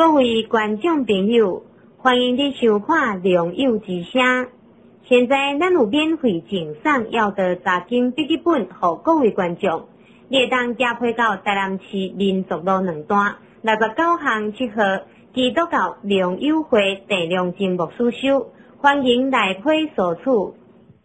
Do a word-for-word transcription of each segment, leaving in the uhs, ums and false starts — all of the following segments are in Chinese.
各位观众朋友，欢迎你收看《良友之声》。现在咱有免费赠送要的查经笔记本，给各位观众。你会当加配到台南市民族路两段六十九巷七号基督教良友会第两间牧师收，欢迎来配索处。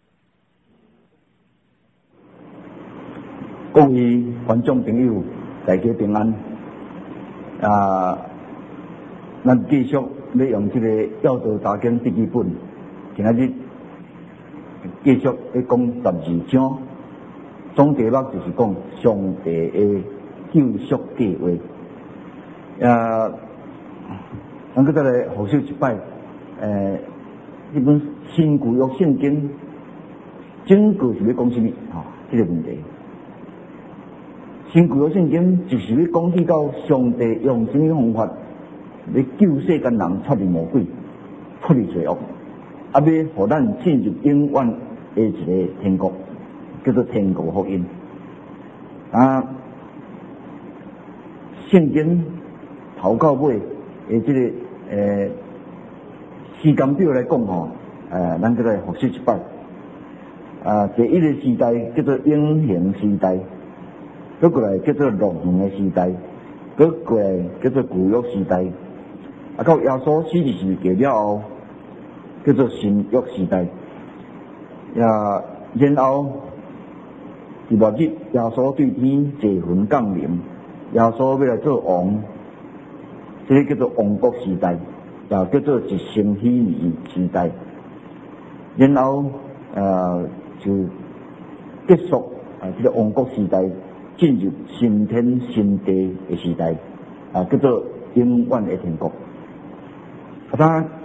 各位观众朋友，大家平安。啊，咱继续要用这个要道查经笔记本，今仔日继续要讲十二章，总题目就是讲上帝的救赎计划。啊，咱搁再来复习一摆，诶，这本新旧约圣经整个是要讲什么？吼、哦，这个问题。新旧约圣经就是要讲起到上帝用什么方法来救世间人出离魔鬼、出离罪恶，啊，要互咱进入永远的一个天国，叫做天国福音。啊，圣经头到尾的这个诶时间表来讲吼，诶，咱再来复习一摆。啊，第一个时代叫做永恒时代。再过来叫做永恒的时代，再过来叫做旧约时代，啊，到耶稣死的时期了后，叫做新约时代。也然后第六日，耶稣对天坐魂降临，耶稣要来做王，这个叫做王国时代，也叫做一生喜年时代。然后呃就结束啊，这个王国时代。进入新天新地的时代，啊，叫做永远的天国。啊，当然，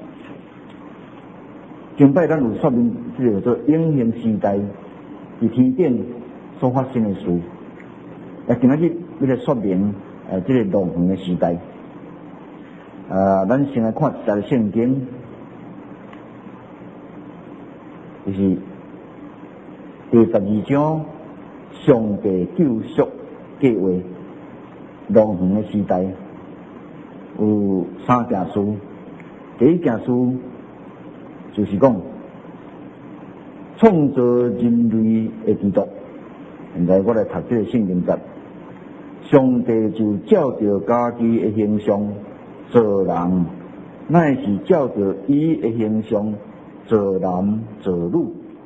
前摆咱有说明这个叫做永恒时代，伫天顶所发生的事。啊，今仔日要来说明，呃，这个永恒的时代。啊，咱先来看一下圣经，就是第十二章。上帝救赎计划，永恒的时代有三件事。第一件事就是讲创造人类的基督。现在我来读这个圣经节，上帝就照着家己的形象造人，乃是照着伊的形象造男造女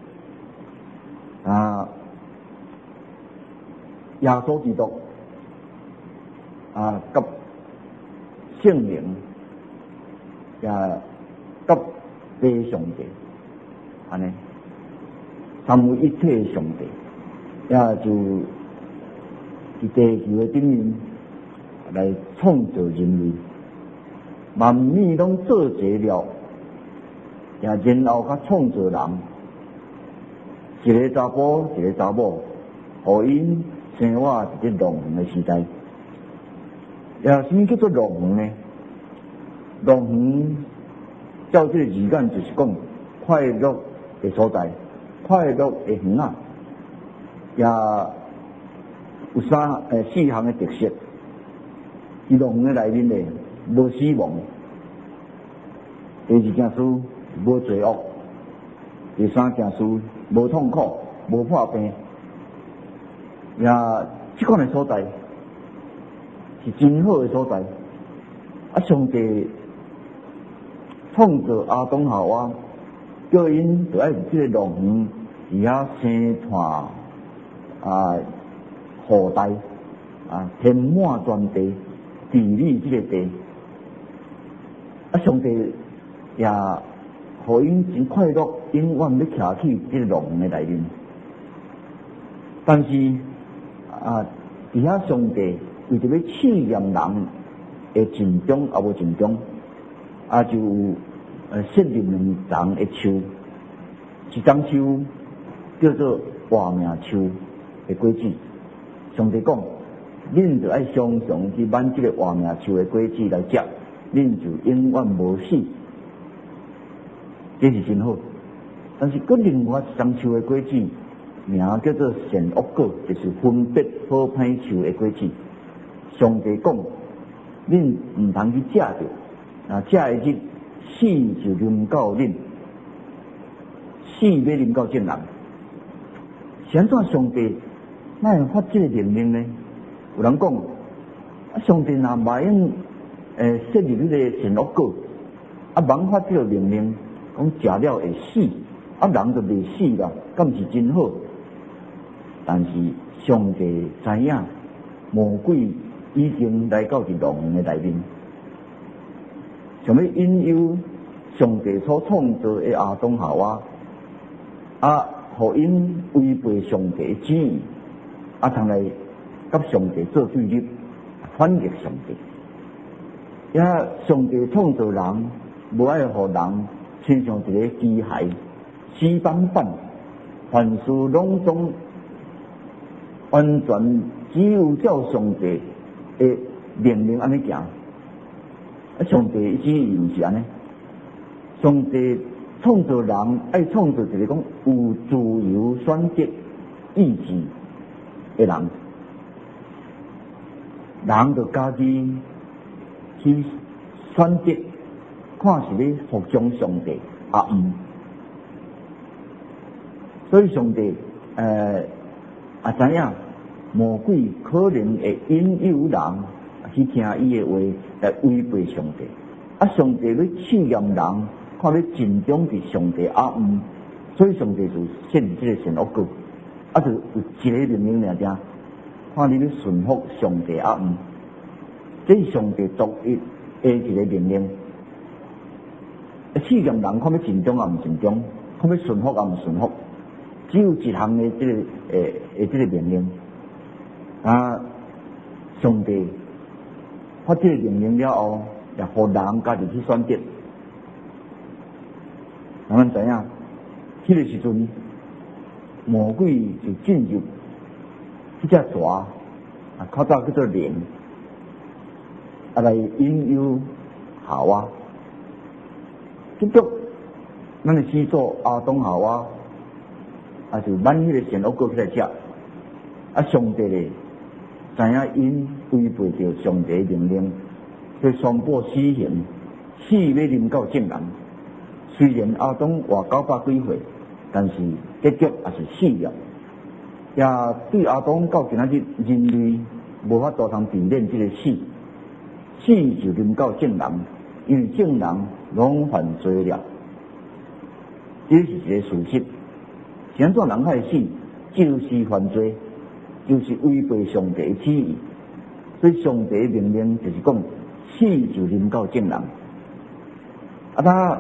啊。耶稣基督啊，甲圣灵也甲父上帝，安尼三位一体的上帝，也就伫地球的顶面来创造人类，万物拢做齐了，也然后甲创造人，一个查甫，一个查某，互因。生活一个永恒的时代，也什么叫做永恒呢？永恒照这个字眼就是讲快乐的所在，快乐的园啊，也有三诶四项的特色。伫永恒的内面咧，无死亡；第二件事无罪恶；第三件事无痛苦、无破病。也这款的所在是真好的所在。啊，上帝创造阿当夏娃，叫因就爱这个永恒而遐生产啊后代啊，填满全地，治理这个地。啊，上帝也互因真快乐，永远要徛起这个永恒的内面。但是啊，伫遐上帝为着要试验人的尽忠也无尽忠，啊就呃设立两丛的树，一丛树叫做活命树的果子。上帝讲，恁就爱常常去挽这个活命树的果子来食，恁就永远无死。这是真好。但是佮另外一丛树的果子。名叫做善恶果，就是分别好歹树的果子。上帝讲， 恁毋通去食着，啊，食会日死就啉到恁，死要啉到正人。是安怎上帝哪会发这个命令呢？有人讲，啊，上帝若万用诶设立迄个善恶果，啊，盲发这个命令，讲食了会死，啊，人就袂死啦，敢是真好？但是上帝知影魔鬼已经来到伫龙的内面，想要引诱上帝所创造的亚当夏娃，啊，互因违背上帝的旨意，啊，通来甲上帝做对立，反逆上帝。也上帝创造人，无爱互人亲像一个机械死板板，凡事拢总完全只有照上帝的命令安尼行。啊，上帝旨意毋是安尼，上帝创造人爱创造一个讲有自由选择意志的人，人就家己去选择，看是要服从上帝啊毋。所以上帝呃也知影魔鬼可能会引诱人去听伊的话来违背上帝，啊，上帝要试验人，看要尽忠伫上帝啊毋，所以上帝就设立这个善恶果，啊，就有一个命令尔正，看你要顺服上帝啊毋，这是上帝独一的一个命令。试验人看要尽忠啊毋尽忠，看要顺服啊毋顺服，只有一项的这个诶诶这个命令。啊，上帝发这个命令了后，也互人家己去选择。咱们知影，迄个时阵，魔鬼就进入这只蛇，啊，较早叫做灵，啊来引诱夏娃。结果，咱的始祖亚当夏娃，啊就挽迄个善恶果起来食，啊上帝咧。知影因违背着上帝命令，去宣布死刑，死要临到正人。虽然亚当活九百几岁，但是结局也是死了。也对亚当到今仔日人类无法度通避免这个死，死就临到正人，因为正人拢犯罪了。这是一个事实。是安怎人会死？就是犯罪。就是违背上帝的旨意，所以上帝的命令就是讲，死就临到正人。啊，他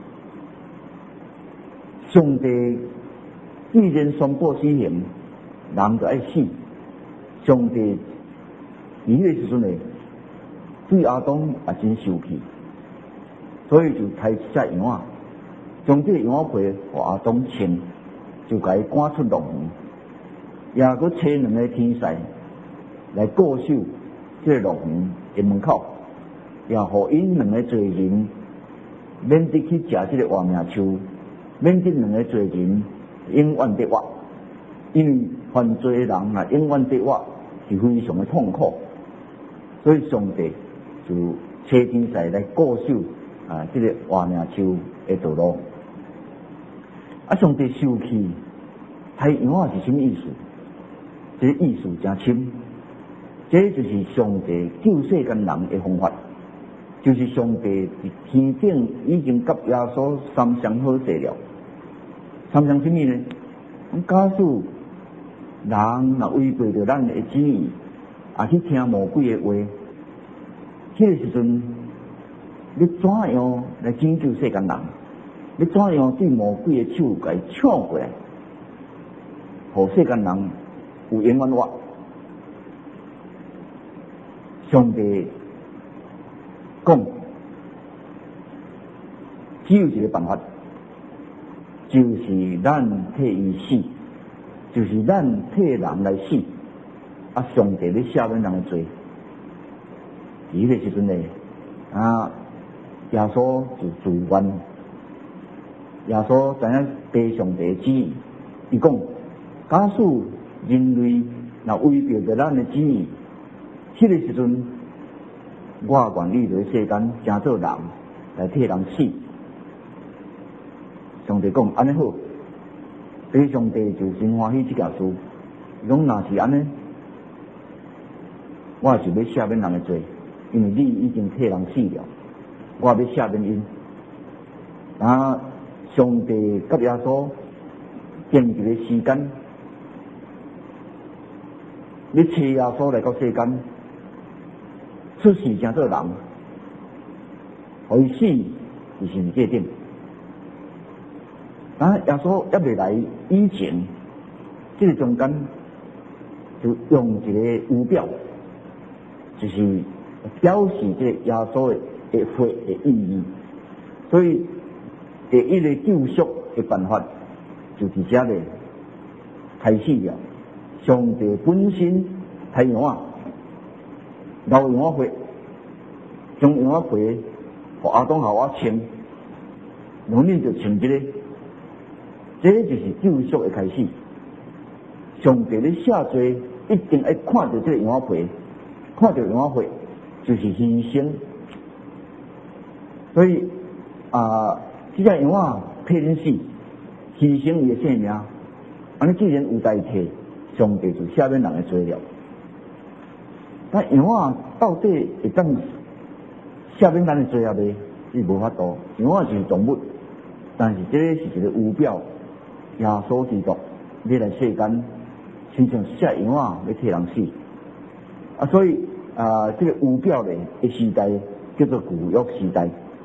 上帝既然宣布死刑，人就爱死。上帝伫迄个时阵呢，对亚当也真生气，所以就开一只羊仔，将这个羊仔皮互亚当穿，就甲伊赶出龙园。也佮找两个天使来固守这个龙园的门口，也互因两个罪人免得去食这个活命树，免得两个罪人永远得活。因为犯罪的人啊，永远得活是非常的痛苦，所以上帝就找天使来固守啊这个活命树的道路。啊，上帝生气，害羊仔是什么意思？这个意思真深，这就是上帝救世间人的方法，就是上帝伫天顶已经甲耶稣三相好势了。三相什么呢？假使人若违背着咱的旨意，也去听魔鬼的话，迄个时阵，你怎样来拯救世间人？你怎样对魔鬼的手甲伊抢过来，互世间人有永远活？上帝讲，只有一个办法，就是咱替伊死，就是咱替人来死。啊，上帝咧赦免人的罪。迄个时阵呢，啊，耶稣就自愿，耶稣知影背上帝的旨意，伊讲，假使人类若违背着咱的旨意，迄个时阵， 我愿意在世间成做人，来替人死。上帝讲安尼好，所以上帝就真欢喜这件事。伊讲若是安尼，我就要赦免人的罪，因为你已经替人死了，我要赦免因。啊，上帝甲耶稣定一个时间，你找耶稣来到世间，出世成做人，互伊死就是唔界定。啊，耶稣还未来以前，这个中间就用一个仪表，就是表示这个耶稣的的活的意义。所以第一个救赎的办法就伫遮咧开始了。上帝本身太阳啊，老羊仔血，将羊仔皮互亚当夏娃穿，农民就穿这个。这就是救赎的开始。上帝咧赦罪，一定要看到这个羊仔皮，看到羊仔血，就是牺牲。所以啊，这只羊仔替恁死，牺牲伊的性命。安尼既然有代替，上帝就赦免人的罪了。那羊仔到底会当赦免咱的罪啊？未？是无法度。羊仔就是动物，但是这个是一个仪表。耶稣基督，你来世间，亲像杀羊啊，要替人死啊！所以啊，这个仪表咧的时代叫做古约时代。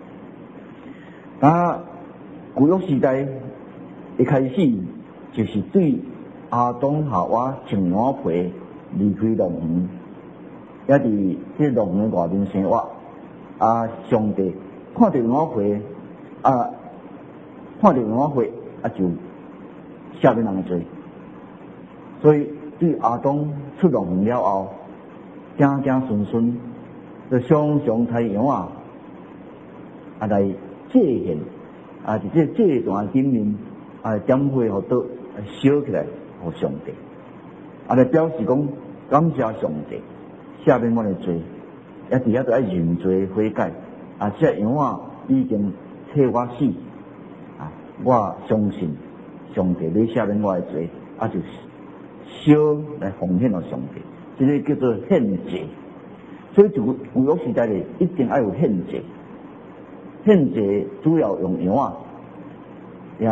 啊，古约时代一开始就是对亚当夏娃穿羊仔皮离开农园，也伫这农园外面生活。啊，上帝看到羊仔皮啊，看到羊仔血啊就。赦免人的罪，所以对亚当出农园了后，正正顺顺，就常常太阳啊，啊来祭献，啊伫这这段经面啊点火互倒烧起来，互上帝，啊来表示讲感谢上帝赦免我的罪，也伫遐都爱认罪悔改，啊这羊啊已经替我死，啊我相信。上帝要赦免我的罪，啊就是烧来奉献给上帝，这个叫做献祭。所以就古约时代咧，一定要有献祭。献祭主要用羊啊，也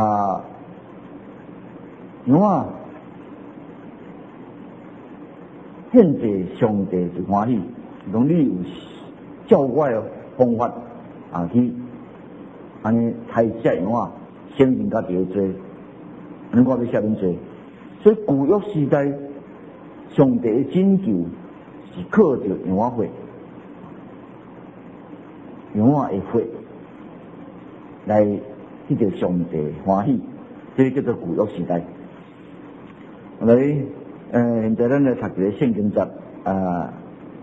羊啊献祭，上帝就欢喜，讲你有照我的方法啊去安尼杀这羊啊，承认家己的罪。我要赦免罪，所以古约时代上帝的拯救是靠着羊仔血，羊仔的血来得到上帝欢喜，这叫做古约时代。来，呃，现在咱来读一个圣经节啊，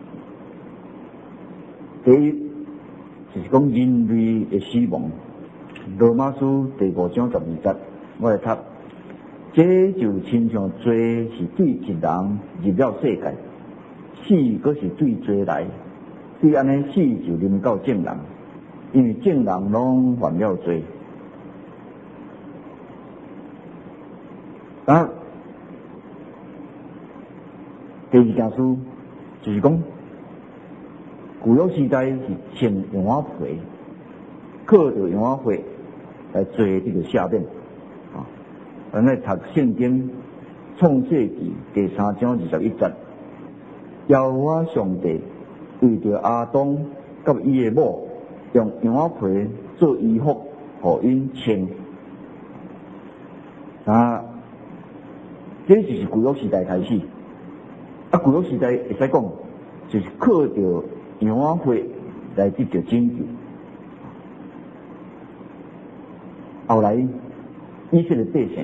第一就是讲人类的死亡，罗马书第五章十二节，我来读。这就亲像罪是对一人入了世界，死佫是对罪来，对安尼死就临到众人，因为众人拢犯了罪。啊，第二件事就是讲，古约时代是穿羊仔皮，靠着羊仔血来做这个赦免。咱来读圣经创世纪第三章二十一节，耶和华上帝为着亚当甲伊的某，用羊仔皮做衣服，互因穿。啊，这就是古约时代开始。啊，古约时代会使讲，就是靠着羊仔血来得到拯救。后来以色列百姓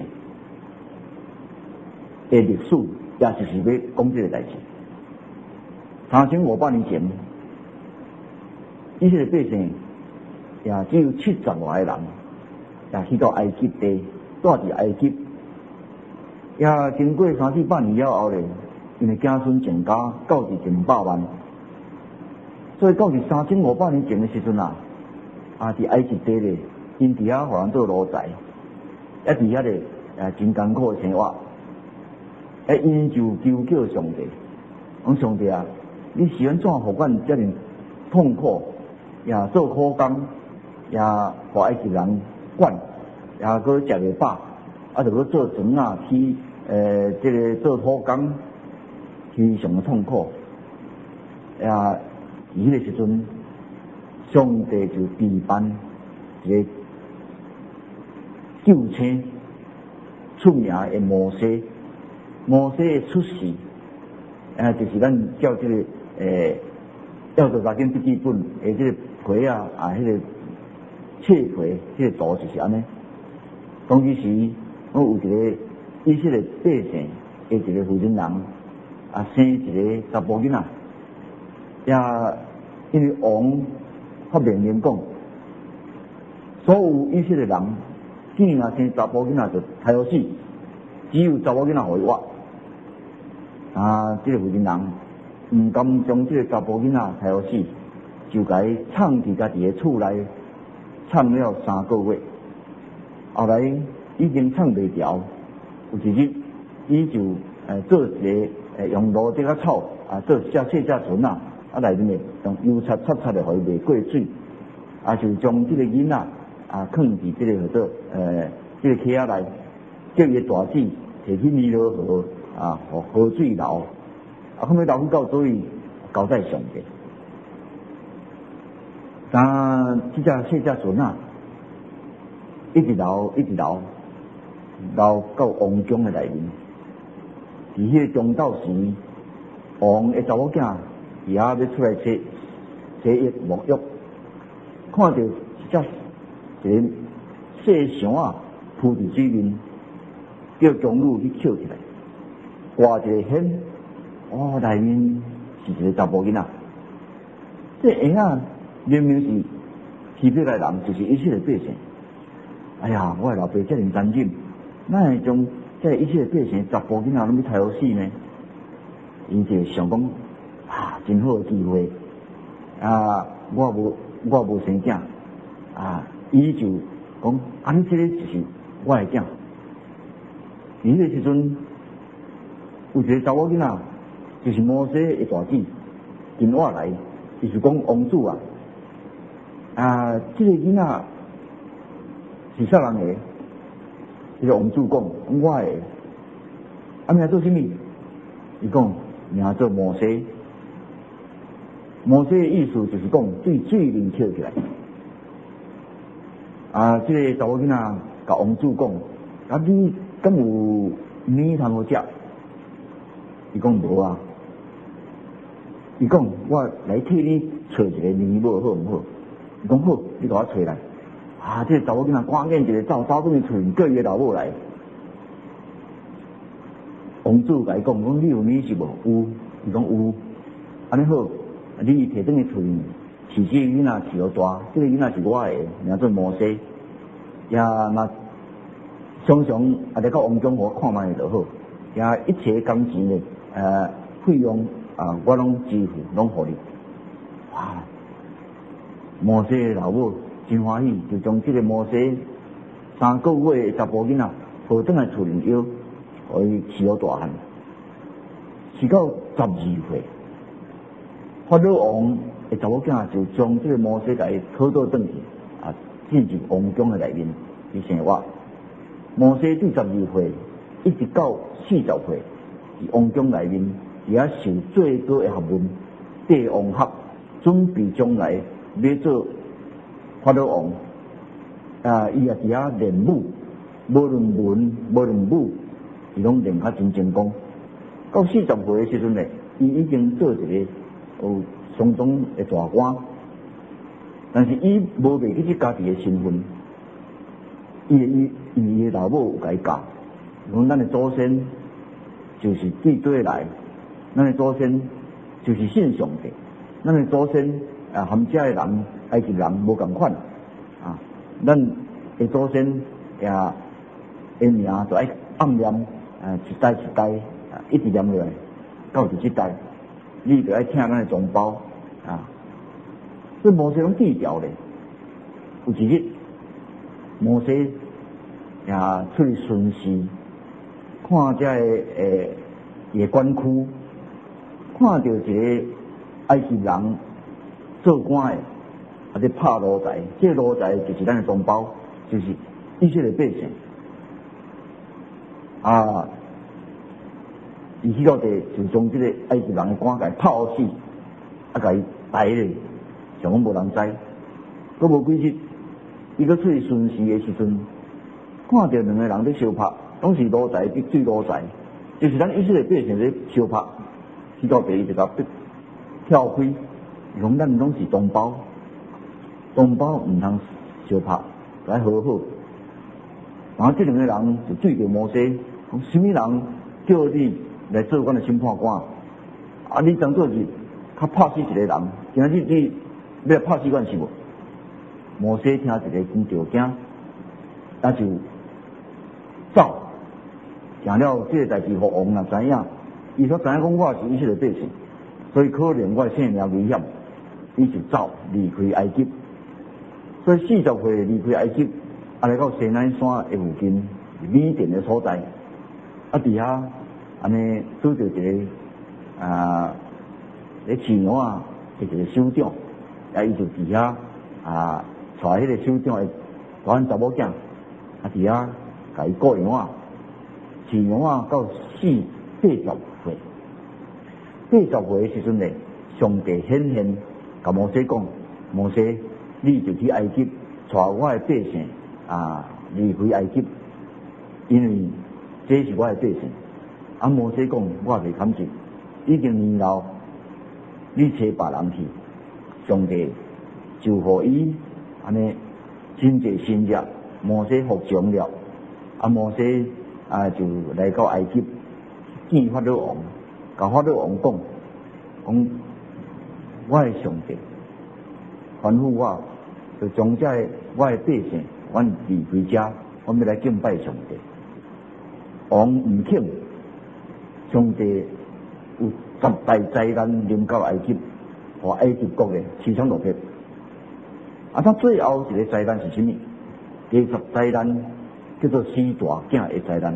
的历史，也就是要讲这个代志。三千五百年前，以色列百姓也只有七十外个人，也去到埃及地，住伫埃及。也经过三四百年了后咧，因为子孙全家到至一百万， 所以到是三千五百年前的时阵啊，啊，伫埃及地咧，因伫遐互人做奴才，一伫遐咧，诶，真艰苦的生活，诶，因就求叫上帝，讲上帝啊，你是安怎互阮遮尔痛苦，也做苦工，也互埃及人管，也搁食袂饱，啊，着搁做船啊，去诶，即、这个做土工，非常的痛苦，也伫迄个时阵，上帝就备办一个救星出名的摩西，摩西的出世，啊，就是咱叫这个诶，要做查经笔记本诶，这个皮啊啊，迄、那个册皮，迄个图就是安尼。当其时，我有一个以色列百姓的一个负责人啊，生一个查甫囡仔，也因为王发命令讲，所有以色列人，既然生查甫囡仔就太好死，只有查某囡仔互伊活。啊，这个负责人唔甘将这个查甫囡仔太好死，就甲伊藏伫家己的厝内，藏了三个月。后来已经藏袂牢，有一日，伊就诶做一个诶用芦竹仔草啊做一只细只船啊，啊内面用油擦擦擦的，互伊袂过水，啊就将这个囡仔啊放伫这个叫做诶这个溪仔内，叫伊大姊摕去尼罗河啊，互河水流，啊后尾流去到所以交代上帝，但这只细只船啊。一直流，一直流，流到王宫的内面。伫迄个中昼时，王的查某囝伫遐要出来洗洗浴沐浴，看到一只一个细绳啊铺伫水面，叫宫女去捡起来，挂一个线，哦，内面是一个查甫囡仔。这下啊，明明是希伯来人，就是以色列百姓。哎呀，我的老爸遮尔残忍，哪会将这一切百姓查甫囡仔拢要杀好死呢？伊就想讲啊，真好的机会啊！我无我无生囝啊，伊就讲啊，你这个就是我的囝。伊迄个时阵有一个查某囡仔，就是摩西的大姊，跟我来，伊就讲王主啊，啊，这个囡仔。是啥人个？迄个王主讲，我个，啊名做啥物？伊讲名做摩西。摩西的意思就是讲对水面跳起来。啊，这个查某囡仔甲王主讲，啊你敢有面通好食？伊讲无啊。伊讲我来替你找一个面无好毋好？伊讲好，你甲我找来。啊！这个查某囡仔赶紧一个走，走过去找叫伊个老母来。王主甲伊讲，讲你有米是无？有，伊讲有。安尼好，你摕转去厝里，饲这个囡仔饲到大，这个囡仔是我的，名做摩西。也嘛，常常啊，来到王宫我看卖就好。也一切工钱咧，呃，费用啊，我拢支付，拢互你。哇！摩西的老母。真欢喜，就将这个摩西三个月的查甫囡仔抱转来厝里腰，互伊饲到大汉，饲到十二岁。法老王的查某囝就将这个摩西甲伊讨倒转去，啊，进入王宫的内面去生活。摩西对十二岁一直到四十岁，伫王宫内面也受最高的学问，帝王学，准备将来要做。法老王啊，伊也伫遐练武，无论文，无论武，伊拢练较真精光。到四十岁的时阵咧，伊已经做一个有相当的大官，但是伊无袂记家己的身份，伊伊伊的老母有甲伊教，讲咱的祖先就是对对来，咱的祖先就是信上帝，咱的祖先啊，含遮的人。埃及人无共款啊，咱的祖先也因名就爱暗念，啊一代一代啊一直念落来，到第七代，你就爱请咱的同胞啊， 所以摩西拢记条咧。有一日，摩西也出去巡视，看这个诶野关区，看到一个埃及人做官的，啊在拍炉台，这个炉台就是咱的同胞，就是以色列百姓。啊，伊去到地就将这个埃及人的官给泡死，啊，给伊逮咧，上讲无人知。搁无几日，伊搁出去巡视的时阵，看到两个人在相拍，拢是炉台逼对炉台，就是咱以色列百姓在相拍。去到地伊就甲跳开，讲咱拢是同胞，同胞毋通相拍，来和好。然后这两个人就对着摩西讲：什么人叫你来做阮的审判官？啊，你当作是较拍死一个人，今仔日你要拍死阮是无？摩西听一个真着惊，那就走，行了这个代志，互王若知影，伊所知影讲我是以色列百姓，所以可能我性命危险，伊就走离开埃及。所以四十岁离开埃及。啊，来到西奈山的附近，米甸的所在，啊，伫遐安尼拄着一个啊，咧饲羊啊，一个首长，啊，伊就伫遐啊，带迄个首长的大汉查某囝，啊，伫遐甲伊顾羊啊，饲羊啊，到四八十岁，八十岁的时阵咧，上帝显现，甲摩西讲，摩西，你就去埃及，带我的百姓。啊，离开埃及，因为这是我的百姓。啊，摩西讲，我袂堪信，已经年老，你找别人去，上帝就互伊安尼真侪心热，摩西服从了。啊，摩西啊就来到埃及，见法老王，甲法老王讲，讲我的上帝吩咐我，就将这我的百姓。阮离开家，阮要来敬拜上帝。王唔肯，上帝有十大灾难临到埃及，和埃及国嘅凄惨落魄。啊，他最后一个灾难是什么？第十灾难叫做死大囝的灾难。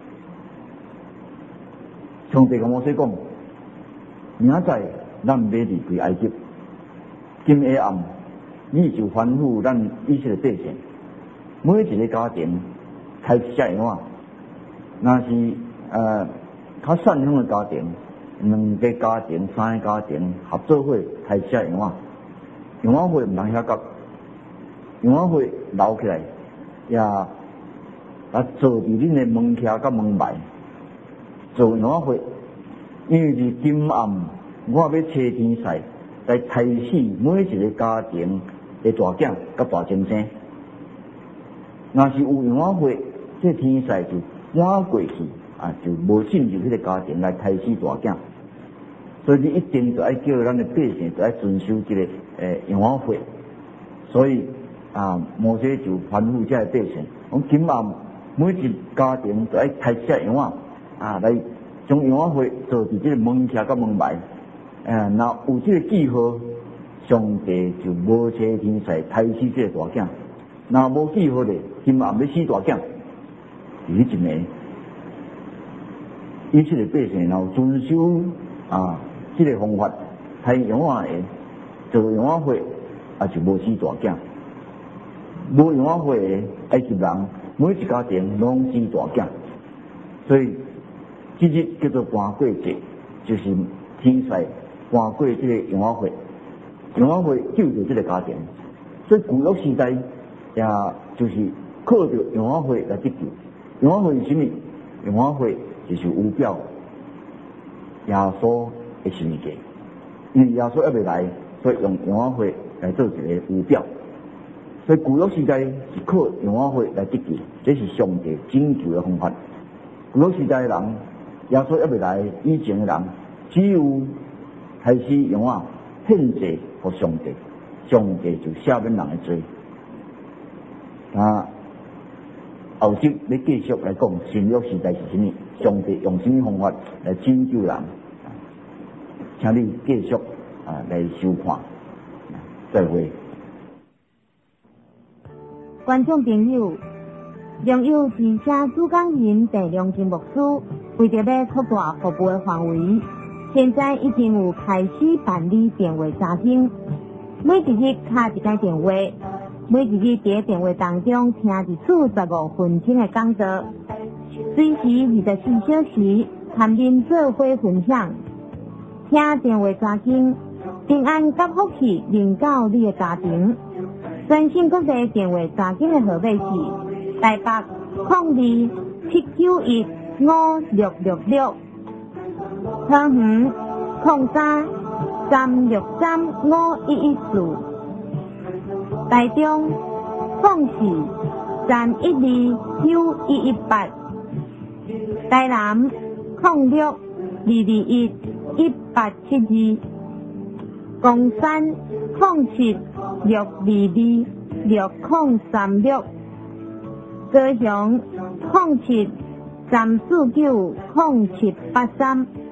上帝甲摩西讲，明仔咱要离开埃及，今下暗，你就吩咐咱以色列百姓。每一个家庭开一只羊仔，若是呃较善良的家庭，两个家庭、三个家庭合作伙开一只羊仔，羊仔血唔通遐角，羊仔血留起来，也啊坐伫恁的门徛甲门外，做羊仔血，因为是今暗我要找天使来杀死每一个家庭的大囝甲大精生。若是有羊仔血，这天使就赶过去啊，就无进入迄个家庭来杀死大囝。所以你一定就要叫咱的百姓就要遵守这个诶羊仔血。所以啊，摩西就吩咐这个百姓，讲今晚每一家庭就要杀一只羊仔啊，来将羊仔血做伫这个门徛甲门外。诶，若有这个记号，上帝就无找天使杀死这个大囝。若无记号咧，今暗要死大囝，是一年。以色列百姓若有遵守啊，这个方法，杀羊仔的，做羊仔血，啊就无死大囝。无羊仔血的埃及人，每一家庭拢死大囝。所以，这日叫做搬过节，就是天使搬过这个羊仔血，羊仔血救着这个家庭。所以古约时代。也就是靠着羊仔血来得救。羊仔血是什么？羊仔血就是预表耶稣的是物件，因为耶稣还未来，所以用羊仔血来做一个预表。所以古约时代是靠羊仔血来得救，这是上帝拯救的方法。古约时代的人，耶稣还未来以前的人，只有开始羊仔献祭给上帝，上帝就赦免人的罪。啊，后续要继续来讲新约时代是什么？上帝用什么方法来拯救人？请你继续啊来收看。 再会。 观众朋友，良友之声主讲人陈良金牧师为着要扩大服务的范围，现在已经有开始办理电话查经，每一日敲一个电话，每一日在电话当中听一次十五分钟的讲座，随时二十四小时参与做伙分享，听电话查经，平安甲福气临到你的家庭。全省各地电话查经的号码是台北零二七九一五六六六，桃园零三三六三五一一四，台中零四三一二九一一八，台南零六二二一一八七二，公山零七六二二六零三六，高雄零七三四九零七八三。